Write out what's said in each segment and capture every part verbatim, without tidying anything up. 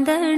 चांदन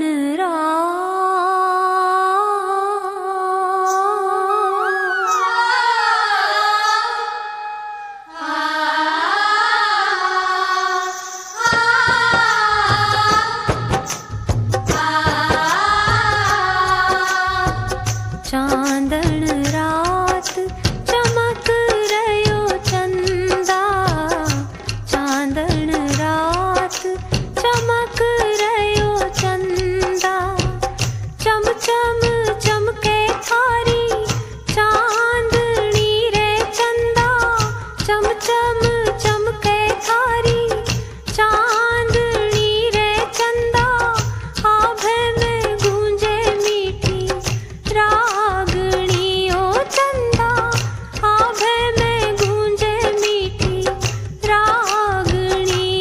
रात चमक रयो चंदा, चांदन रात चमक रयो चंदा, चम चम चमके थारी चांदनी रे चंदा, चम चम चमके थारी चांदनी रे चंदा, आभे में गूंजे मीठी रागनी ओ चंदा, आभे में गूंजे मीठी रागनी,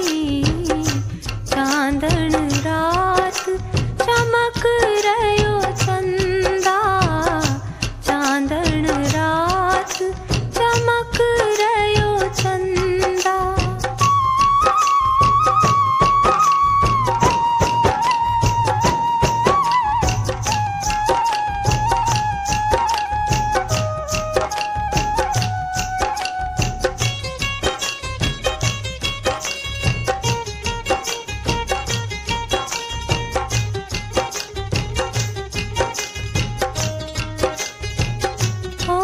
चांदन रात चमक रयो चंदा, चांदन रात चमक रयो चंदा। ओ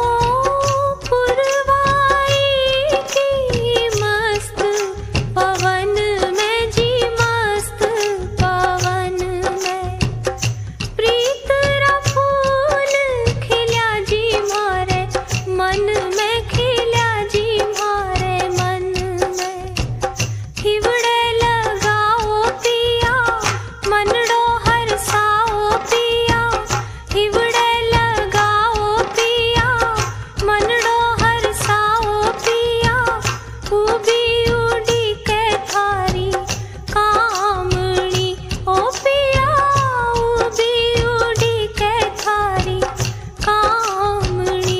पुरवाई की मस्त पवन में जी, मस्त पवन में प्रीत रा फूल खिल्या जी मारे मन में, खिल्या जी मारे मन में, हिवड़े लगाओ पिया मनड़ो हरसाओ पिया, हिवड़े लगाओ पिया मनड़ो हरसाओ पिया, उबी उड़ी के थारी कामणी ओ पिया, उबी उड़ी के थारी कामणी,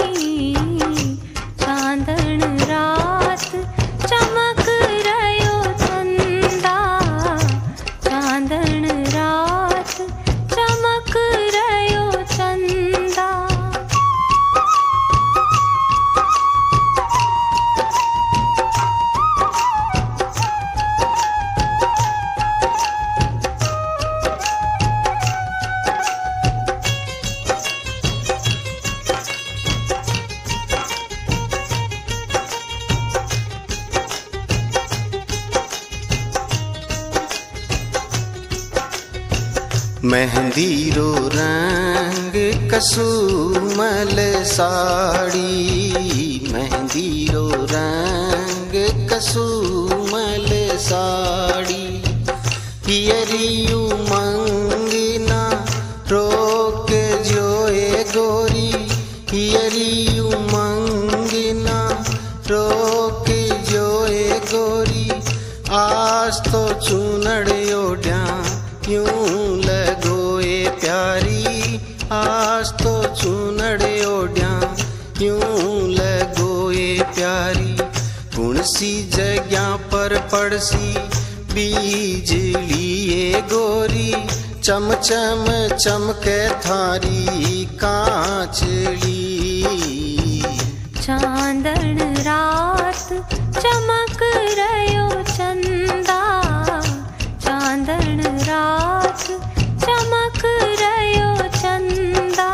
चांदन रात चमक रयो चंदा, चांदन रात चमक रयो चंदा। मेहंदी रो रंग कसुमल साड़ी, मेहंदी रो रंग कसुमल साड़ी, पियरियू मंगना रोक जोए गोरी, पियरियू मंगना रोक जोए गोरी, आज तो चुनड़ ओढ़ा यूं लगोए प्यारी, आज तो चुनड़ ओढ़ा यूं लगोए प्यारी, कुणसी जगह पर पड़सी बिजलिए गोरी, चम चम चमके थारी कांचली, चांदन रात चमक रयो चंदा, चांदन रात चमक रयो चंदा।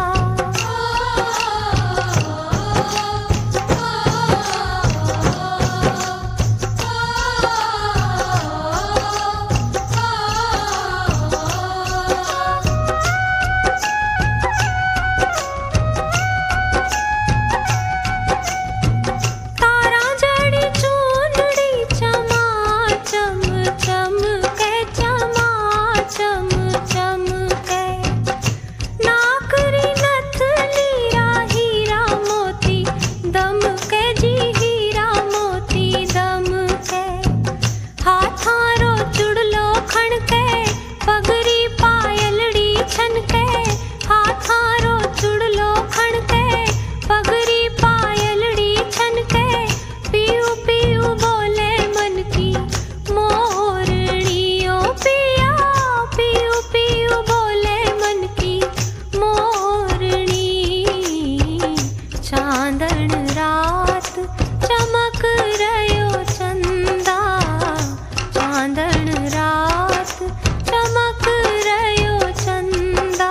चांदन रात चमक रयो चंदा, चांदन रात चमक रयो चंदा।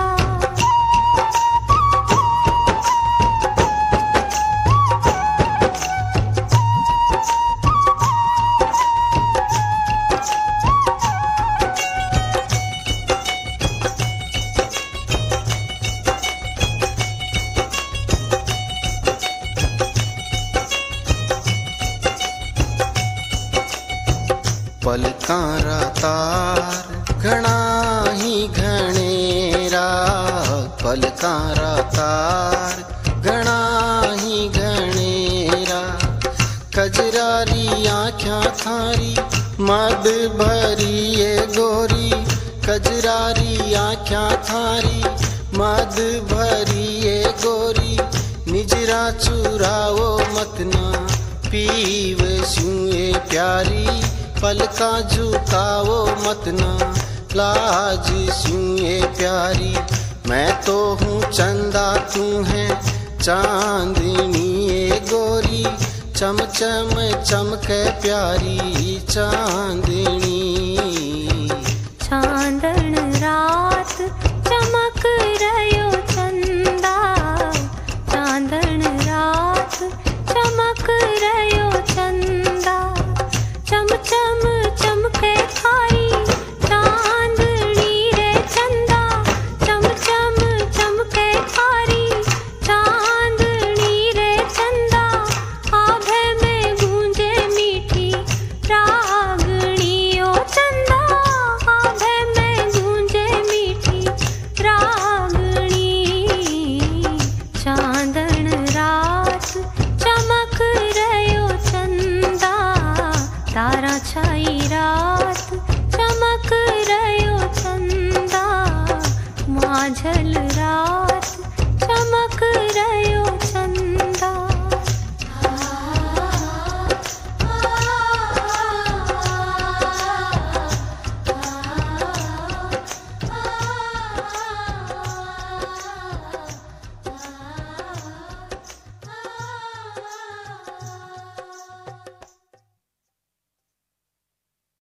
पलकारा तार घना ही घनेरा, पलकारा तार घना ही घनेरा। कजरारी आँख्या थारी मद भरी ये गोरी, कजरारी आँख्या थारी मद भरी ये गोरी। निजरा चुराओ मतना पीव सुए प्यारी, पलका झुकाओ मतना लाज सुए प्यारी। मैं तो हूँ चंदा तू है चांदनी ये गोरी, चम चम चमके प्यारी चांदनी। चांदन रात चमक रही